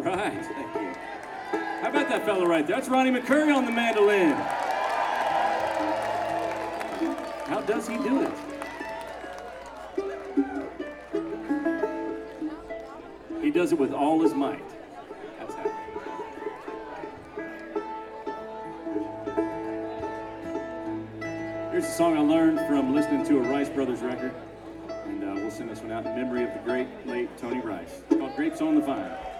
right, thank you. How about that fellow right there? That's Ronnie McCurry on the mandolin. How does he do it? He does it with all his might. That's how. Here's a song I learned from listening to a Rice Brothers record, and we'll send this one out in memory of the great, late Tony Rice. It's called Grapes on the Vine.